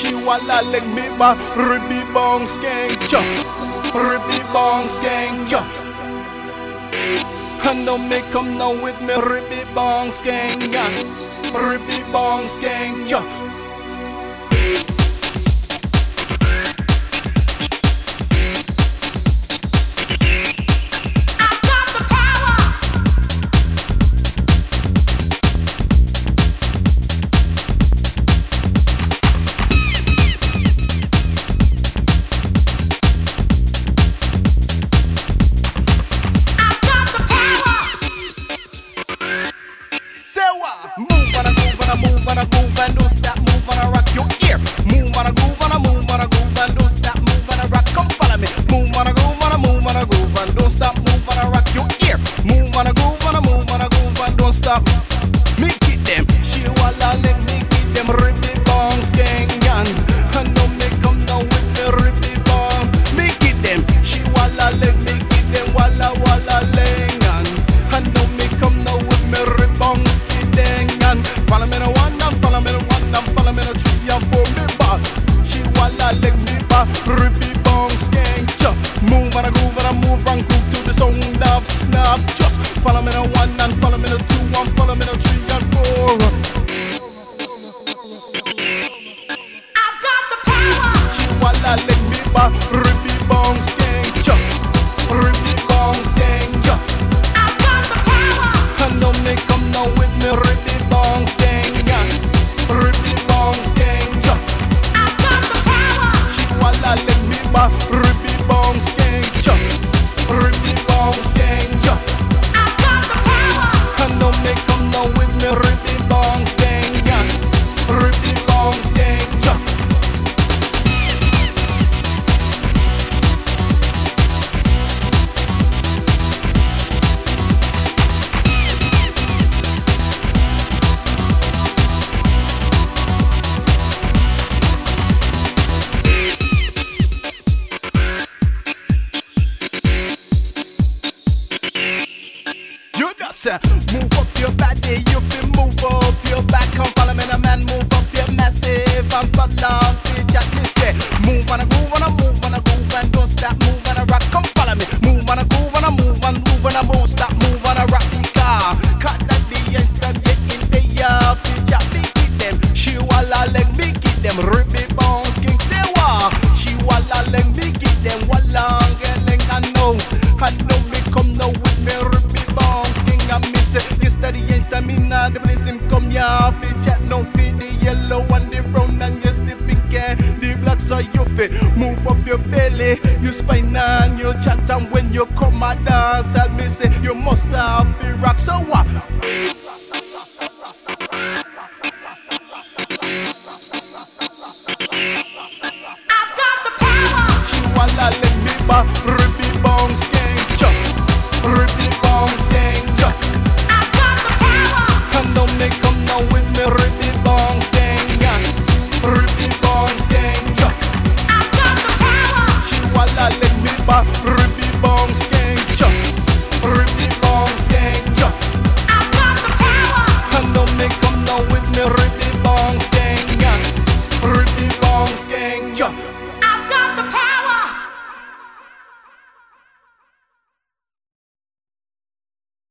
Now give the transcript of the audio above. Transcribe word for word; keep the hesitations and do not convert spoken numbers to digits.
She walla leg me ba ribby bong skeng cha, ribby bong skeng cha. I know me come now with me ribby bong skeng ya, ribby bong skeng ya. Move on a groove, on a move on a groove, and don't stop. Move on a rock your ear. Move on a groove, on a move on a groove, and don't stop. Move on a rock, come follow me. Move on a groove, on a move on a groove, and don't stop. Move on a rock your ear. Move on a groove, on a move on a groove, and don't stop. Me get them, she walla let me get them ribby bong skeng yan. I know me come now with me ribby bong. Me get them, she walla let me get them walla walla lengan. I know me come now with me ribby bong skeng. Follow me no one, and follow me no one, and follow me no three and four me back. She walla leg me back, ribby bong skeng cha. Move and a groove and a move and groove to the sound of snap. Just follow me no one, and follow me no two, and follow me no three and four. I've got the power. She walla leg me back, ribby bong skeng cha, ribby bong skeng cha. I've got the power. I know me come now with me ribby bong skeng ya, ribby bong skeng ya. I've got the power. She walla let me ba ribby bong skeng ya, ribby bong skeng ya. I've got the power. I know me come now with me ribby bong skeng ya, ribby bong skeng ya. Move up your body, you feel move up your back. Come follow me, the man, move up your massive. I'm follow me, Jack me say. Move on a groove, on a move, on a groove, and don't stop. Move on a rock, come follow me. Move on a groove, on a move, on move, on a move, stop. Move on a rock, the car. Cut that the instant, get in the yard. Jack me get them. She walla let me get them. Ribby bones, king say wa. She walla let me get them. Walla, girl, I know. I know me come now with me ribby bones. I miss it. Yesterday ain't stamina. The place him come ya. Fit chat no fit the yellow and the brown and yes the pink and the black. So you fit move up your belly, you spine and you chat and when you come a dance, I me say you must have the rock. So what?